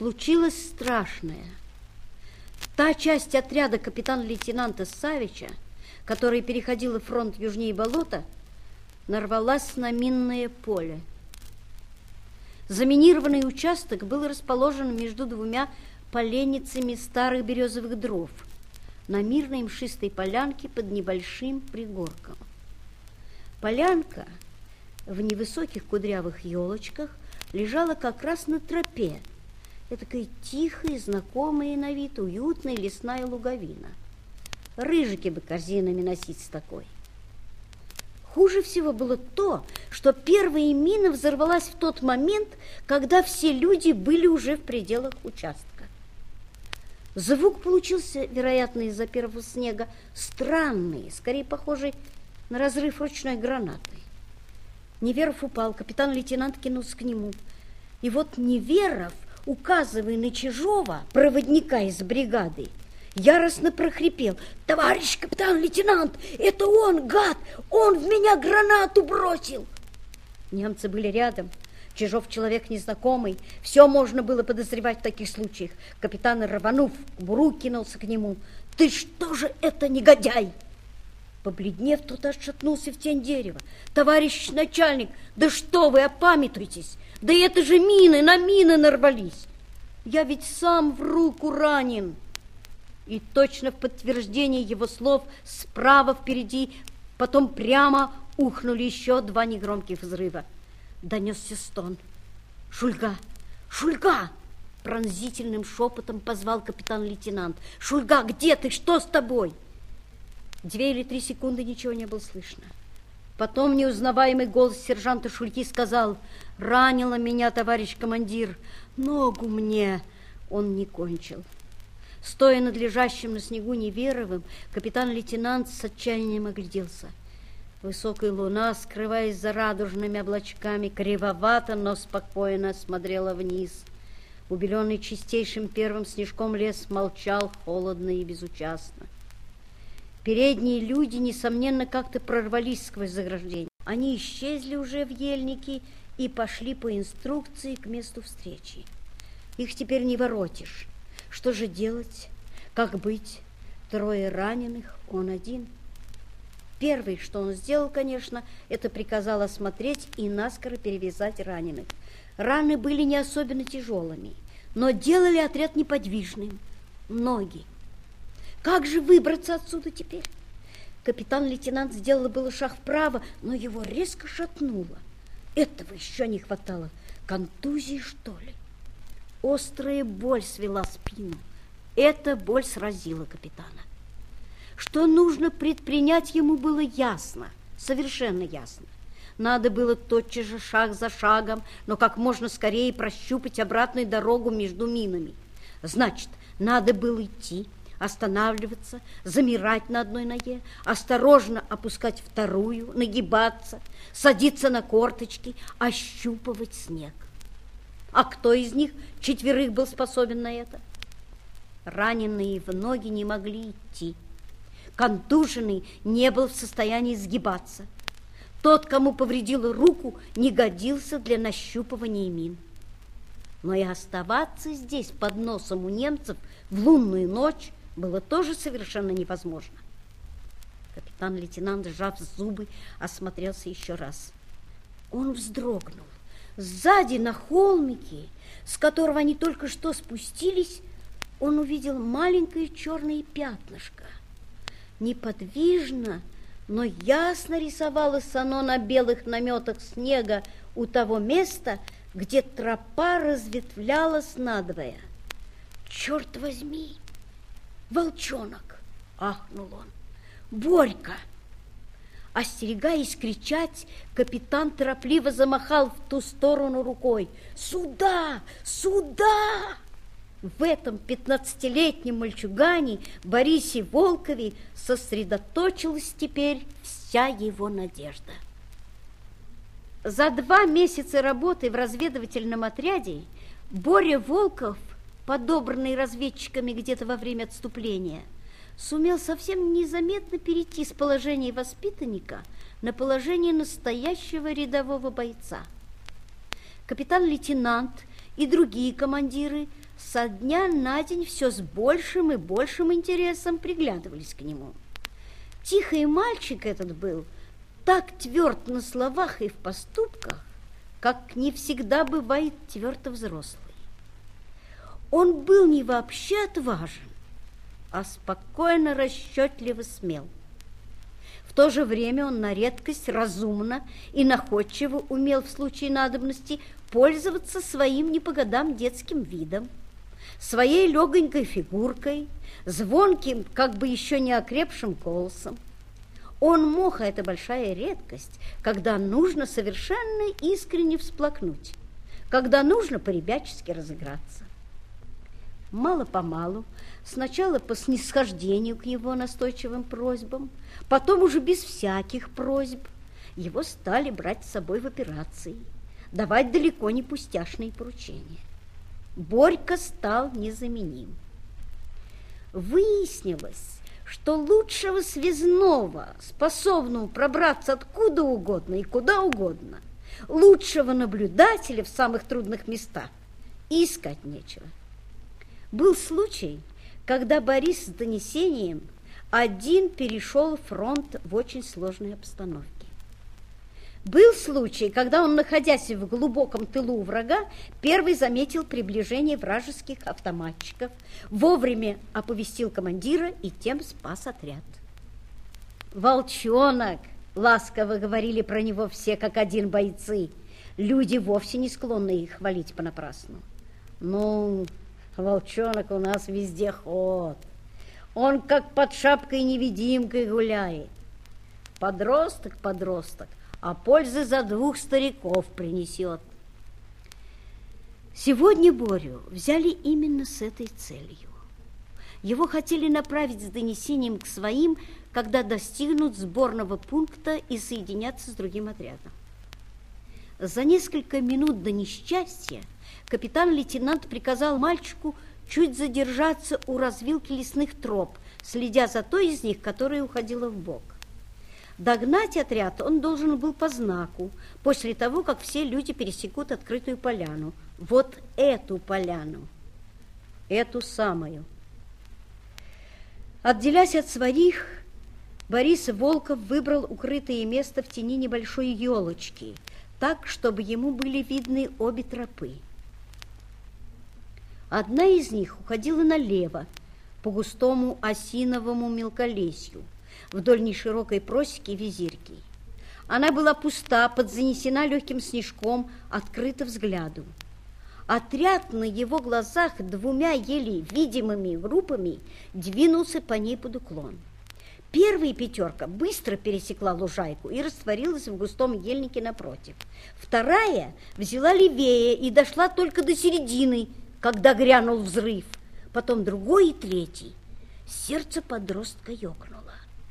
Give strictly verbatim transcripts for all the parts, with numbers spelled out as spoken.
случилось страшное. Та часть отряда капитана-лейтенанта Савича, которая переходила фронт южнее болота, нарвалась на минное поле. Заминированный участок был расположен между двумя поленницами старых березовых дров на мирной мшистой полянке под небольшим пригорком. Полянка в невысоких кудрявых елочках лежала как раз на тропе. Этакая тихая, знакомая на вид, уютная лесная луговина. Рыжики бы корзинами носить с такой. Хуже всего было то, что первая мина взорвалась в тот момент, когда все люди были уже в пределах участка. Звук получился, вероятно, из-за первого снега, странный, скорее похожий на разрыв ручной гранаты. Неверов упал, капитан-лейтенант кинулся к нему. И вот Неверов, указывая на Чижова, проводника из бригады, яростно прохрипел: «Товарищ капитан-лейтенант, это он, гад! Он в меня гранату бросил!» Немцы были рядом. Чижов человек незнакомый. Все можно было подозревать в таких случаях. Капитан, рванув к буру, кинулся к нему. «Ты что же это, негодяй?» Побледнев, тот отшатнулся в тень дерева. «Товарищ начальник, да что вы, опамятуйтесь! Да это же мины, на мины нарвались! Я ведь сам в руку ранен!» И точно в подтверждение его слов справа впереди, потом прямо ухнули еще два негромких взрыва. Донесся стон. «Шульга! Шульга!» Пронзительным шепотом позвал капитан-лейтенант. «Шульга, где ты? Что с тобой?» Две или три секунды ничего не было слышно. Потом неузнаваемый голос сержанта Шульги сказал: «Ранило меня, товарищ командир, ногу мне». Он не кончил. Стоя над лежащим на снегу Неверовым, капитан-лейтенант с отчаянием огляделся. Высокая луна, скрываясь за радужными облачками, кривовато, но спокойно смотрела вниз. Убеленный чистейшим первым снежком лес молчал холодно и безучастно. Передние люди, несомненно, как-то прорвались сквозь заграждение. Они исчезли уже в ельнике и пошли по инструкции к месту встречи. Их теперь не воротишь. Что же делать? Как быть? Трое раненых, он один. Первое, что он сделал, конечно, это приказал осмотреть и наскоро перевязать раненых. Раны были не особенно тяжелыми, но делали отряд неподвижным. Ноги. Как же выбраться отсюда теперь? Капитан-лейтенант сделал было шаг вправо, но его резко шатнуло. Этого еще не хватало. Контузии, что ли? Острая боль свела спину. Эта боль сразила капитана. Что нужно предпринять, ему было ясно, совершенно ясно. Надо было тотчас же, шаг за шагом, но как можно скорее прощупать обратную дорогу между минами. Значит, надо было идти, останавливаться, замирать на одной ноге, осторожно опускать вторую, нагибаться, садиться на корточки, ощупывать снег. А кто из них четверых был способен на это? Раненые в ноги не могли идти. Контуженный не был в состоянии сгибаться. Тот, кому повредила руку, не годился для нащупывания мин. Но и оставаться здесь под носом у немцев в лунную ночь было тоже совершенно невозможно. Капитан-лейтенант, сжав зубы, осмотрелся еще раз. Он вздрогнул. Сзади, на холмике, с которого они только что спустились, он увидел маленькое черное пятнышко. Неподвижно, но ясно рисовалось оно на белых наметах снега у того места, где тропа разветвлялась надвое. «Черт возьми! Волчонок!» — ахнул он. «Борька!» Остерегаясь кричать, капитан торопливо замахал в ту сторону рукой. «Сюда! Сюда!» В этом пятнадцатилетнем мальчугане Борисе Волкове сосредоточилась теперь вся его надежда. За два месяца работы в разведывательном отряде Боря Волков, подобранный разведчиками где-то во время отступления, сумел совсем незаметно перейти с положения воспитанника на положение настоящего рядового бойца. Капитан-лейтенант и другие командиры со дня на день все с большим и большим интересом приглядывались к нему. Тихий мальчик этот был так тверд на словах и в поступках, как не всегда бывает твердо взрослый. Он был не вообще отважен, а спокойно, расчетливо смел. В то же время он на редкость разумно и находчиво умел в случае надобности пользоваться своим не по годам детским видом, своей легонькой фигуркой, звонким, как бы еще не окрепшим голосом. Он мог, а это большая редкость, когда нужно совершенно искренне всплакнуть, когда нужно по-ребячески разыграться. Мало-помалу, сначала по снисхождению к его настойчивым просьбам, потом уже без всяких просьб, его стали брать с собой в операции, давать далеко не пустяшные поручения. Борька стал незаменим. Выяснилось, что лучшего связного, способного пробраться откуда угодно и куда угодно, лучшего наблюдателя в самых трудных местах и искать нечего. Был случай, когда Борис с донесением один перешел фронт в очень сложной обстановке. Был случай, когда он, находясь в глубоком тылу у врага, первый заметил приближение вражеских автоматчиков, вовремя оповестил командира и тем спас отряд. «Волчонок!» — ласково говорили про него все как один бойцы. Люди вовсе не склонны их хвалить понапрасну. «Ну, волчонок у нас везде ход. Он как под шапкой-невидимкой гуляет. Подросток, подросток, а пользы за двух стариков принесет». Сегодня Борю взяли именно с этой целью. Его хотели направить с донесением к своим, когда достигнут сборного пункта и соединятся с другим отрядом. За несколько минут до несчастья капитан-лейтенант приказал мальчику чуть задержаться у развилки лесных троп, следя за той из них, которая уходила вбок. Догнать отряд он должен был по знаку, после того, как все люди пересекут открытую поляну. Вот эту поляну, эту самую. Отделясь от своих, Борис Волков выбрал укрытое место в тени небольшой елочки, так, чтобы ему были видны обе тропы. Одна из них уходила налево, по густому осиновому мелколесью, вдоль неширокой просеки Визирки. Она была пуста, подзанесена легким снежком, открыта взгляду. Отряд на его глазах двумя еле видимыми группами двинулся по ней под уклон. Первая пятерка быстро пересекла лужайку и растворилась в густом ельнике напротив. Вторая взяла левее и дошла только до середины, когда грянул взрыв. Потом другой и третий. Сердце подростка ёкнуло.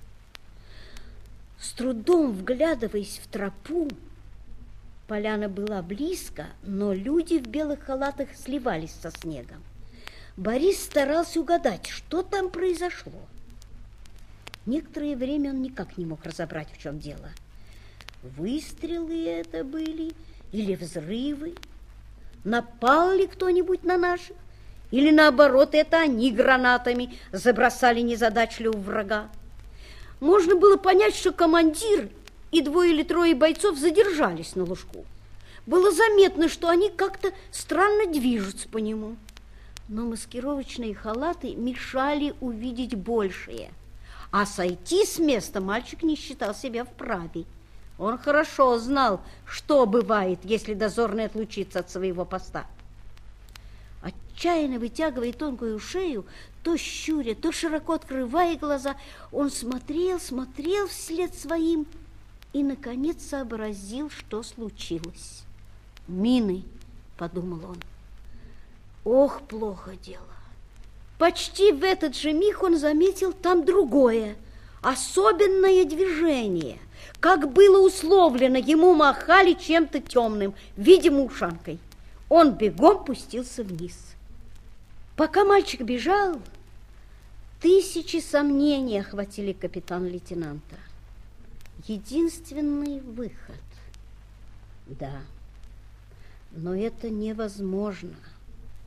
С трудом вглядываясь в тропу, поляна была близко, но люди в белых халатах сливались со снегом. Борис старался угадать, что там произошло. Некоторое время он никак не мог разобрать, в чем дело. Выстрелы это были или взрывы? Напал ли кто-нибудь на наших? Или наоборот, это они гранатами забросали незадачливого врага? Можно было понять, что командир и двое или трое бойцов задержались на лужку. Было заметно, что они как-то странно движутся по нему. Но маскировочные халаты мешали увидеть большее. А сойти с места мальчик не считал себя вправе. Он хорошо знал, что бывает, если дозорный отлучится от своего поста. Отчаянно вытягивая тонкую шею, то щуря, то широко открывая глаза, он смотрел, смотрел вслед своим и, наконец, сообразил, что случилось. «Мины», — подумал он. «Ох, плохо дело». Почти в этот же миг он заметил там другое, особенное движение. Как было условлено, ему махали чем-то темным, видимо, ушанкой. Он бегом пустился вниз. Пока мальчик бежал, тысячи сомнений охватили капитана-лейтенанта. Единственный выход. Да, но это невозможно.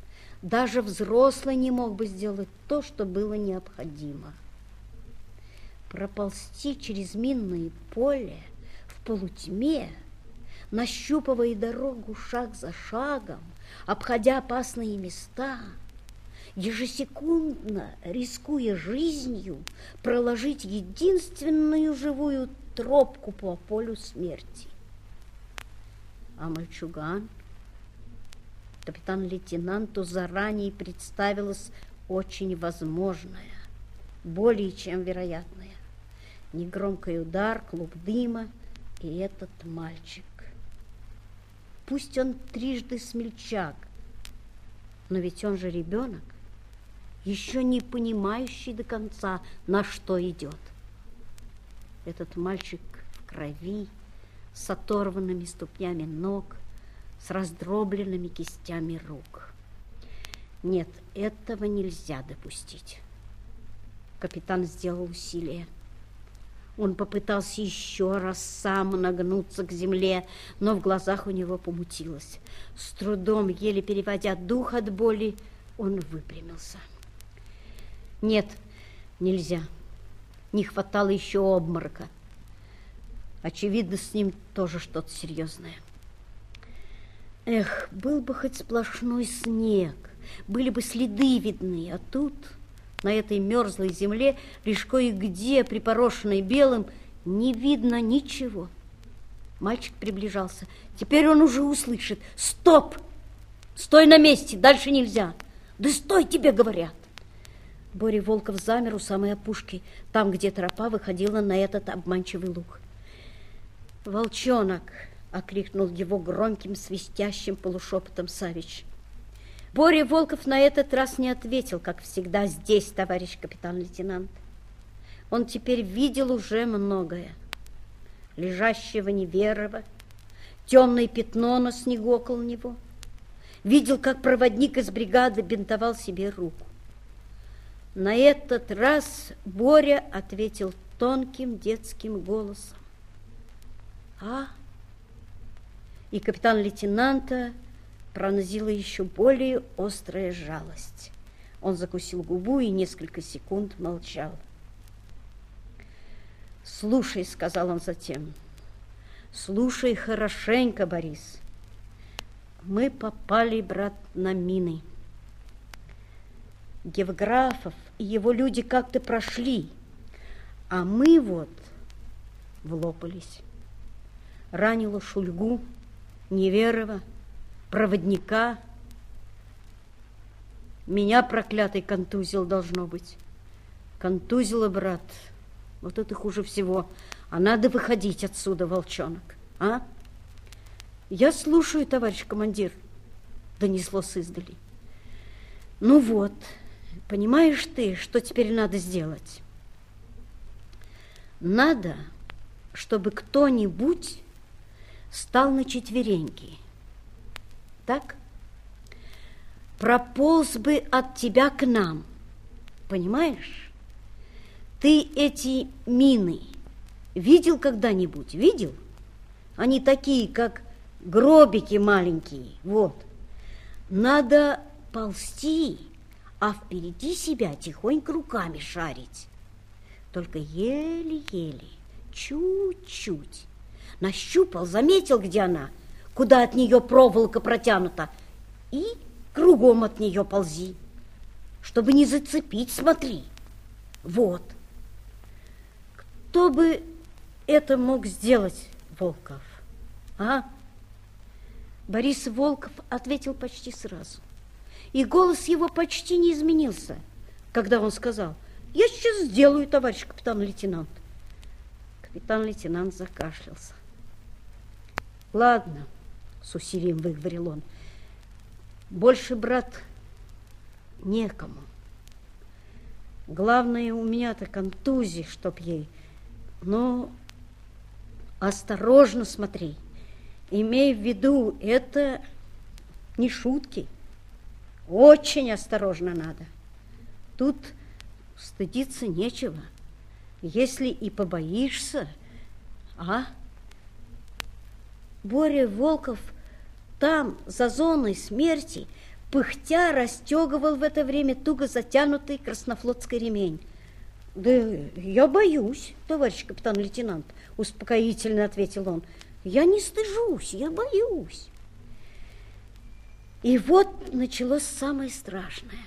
Даже взрослый не мог бы сделать то, что было необходимо. Проползти через минное поле в полутьме, нащупывая дорогу шаг за шагом, обходя опасные места, ежесекундно, рискуя жизнью, проложить единственную живую тропку по полю смерти. А мальчуган, капитан-лейтенанту заранее представилось очень возможное, более чем вероятное. Негромкий удар, клуб дыма и этот мальчик. Пусть он трижды смельчак, но ведь он же ребенок, еще не понимающий до конца, на что идет. Этот мальчик в крови, с оторванными ступнями ног, с раздробленными кистями рук. Нет, этого нельзя допустить. Капитан сделал усилие. Он попытался еще раз сам нагнуться к земле, но в глазах у него помутилось. С трудом, еле переводя дух от боли, он выпрямился. Нет, нельзя. Не хватало еще обморока. Очевидно, с ним тоже что-то серьезное. Эх, был бы хоть сплошной снег, были бы следы видны, а тут, на этой мерзлой земле, лишь кое-где, припорошенной белым, не видно ничего. Мальчик приближался. Теперь он уже услышит. Стоп! Стой на месте, дальше нельзя. Да стой, тебе говорят. Боря Волков замер у самой опушки, там, где тропа выходила на этот обманчивый луг. «Волчонок!» — окликнул его громким, свистящим полушепотом Савич. Боря Волков на этот раз не ответил, как всегда здесь, товарищ капитан-лейтенант. Он теперь видел уже многое. Лежащего Неверова, темное пятно на снегу около него. Видел, как проводник из бригады бинтовал себе руку. На этот раз Боря ответил тонким детским голосом. «А?» И капитан-лейтенанта пронзила еще более острая жалость. Он закусил губу и несколько секунд молчал. «Слушай», — сказал он затем, — «слушай хорошенько, Борис. Мы попали, брат, на мины. Евграфов и его люди как-то прошли, а мы вот влопались. Ранило Шульгу, Неверова, проводника. Меня, проклятый, контузил, должно быть. Контузило, брат. Вот это хуже всего. А надо выходить отсюда, волчонок. А? Я слушаю, товарищ командир, донеслось издали. Ну вот, понимаешь ты, что теперь надо сделать? Надо, чтобы кто-нибудь стал на четвереньки. Так? Прополз бы от тебя к нам. Понимаешь? Ты эти мины видел когда-нибудь? Видел? Они такие, как гробики маленькие. Вот. Надо ползти, а впереди себя тихонько руками шарить. Только еле-еле, чуть-чуть. Нащупал, заметил, где она, куда от нее проволока протянута, и кругом от нее ползи. Чтобы не зацепить, смотри. Вот. Кто бы это мог сделать, Волков? А? Борис Волков ответил почти сразу. И голос его почти не изменился, когда он сказал: «Я сейчас сделаю, товарищ капитан-лейтенант». Капитан-лейтенант закашлялся. «Ладно», — с усилием выговорил он, — «больше, брат, некому. Главное, у меня-то контузия, чтоб ей. Но осторожно смотри. Имей в виду, это не шутки. Очень осторожно надо. Тут стыдиться нечего. Если и побоишься, а?» Боря Волков там, за зоной смерти, пыхтя расстегивал в это время туго затянутый краснофлотский ремень. «Да я боюсь, товарищ капитан-лейтенант», — успокоительно ответил он. «Я не стыжусь, я боюсь». И вот началось самое страшное.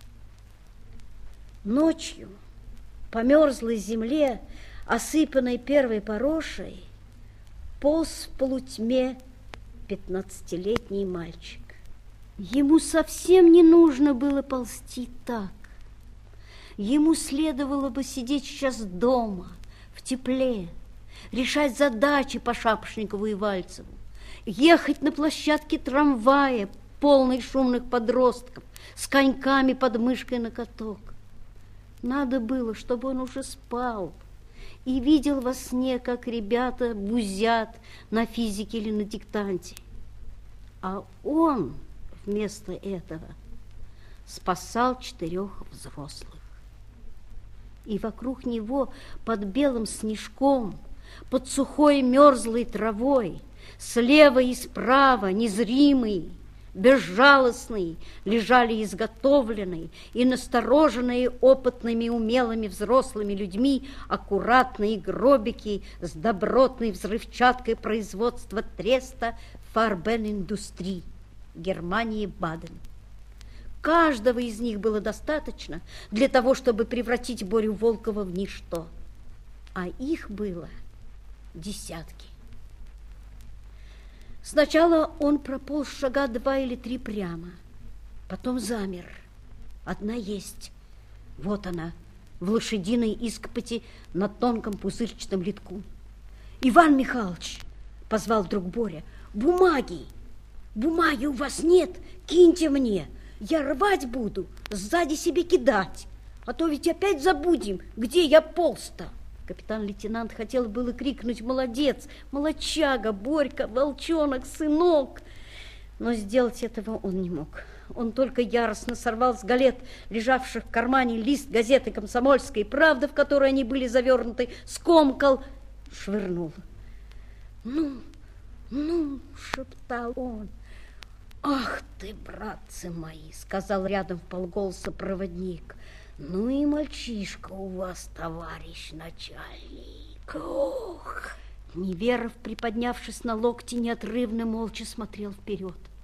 Ночью по мерзлой земле, осыпанной первой порошей, полз в полутьме пятнадцатилетний мальчик. Ему совсем не нужно было ползти так. Ему следовало бы сидеть сейчас дома, в тепле, решать задачи по Шапошникову и Вальцеву, ехать на площадке трамвая, полной шумных подростков, с коньками под мышкой на каток. Надо было, чтобы он уже спал и видел во сне, как ребята бузят на физике или на диктанте. А он вместо этого спасал четырех взрослых. И вокруг него под белым снежком, под сухой мерзлой травой, слева и справа, незримый, безжалостный, лежали изготовленные и настороженные опытными умелыми взрослыми людьми аккуратные гробики с добротной взрывчаткой производства Треста Фарбен-Индустрии, Германии, Баден. Каждого из них было достаточно для того, чтобы превратить Борю Волкова в ничто, а их было десятки. Сначала он прополз шага два или три прямо, потом замер. Одна есть. Вот она, в лошадиной ископоти на тонком пузырчатом литку. «Иван Михайлович!» — позвал вдруг Боря. «Бумаги! Бумаги у вас нет? Киньте мне! Я рвать буду, сзади себе кидать, а то ведь опять забудем, где я полз-то». Капитан-лейтенант хотел было крикнуть «Молодец! Молодчага! Борька! Волчонок! Сынок!» Но сделать этого он не мог. Он только яростно сорвал с галет, лежавших в кармане, лист газеты «Комсомольской правды», в которой они были завернуты, скомкал, швырнул. «Ну, ну!» — шептал он. «Ах ты, братцы мои!» — сказал рядом вполголоса проводник. «Ну и мальчишка у вас, товарищ начальник! Ох!» Неверов, приподнявшись на локти, неотрывно молча смотрел вперед.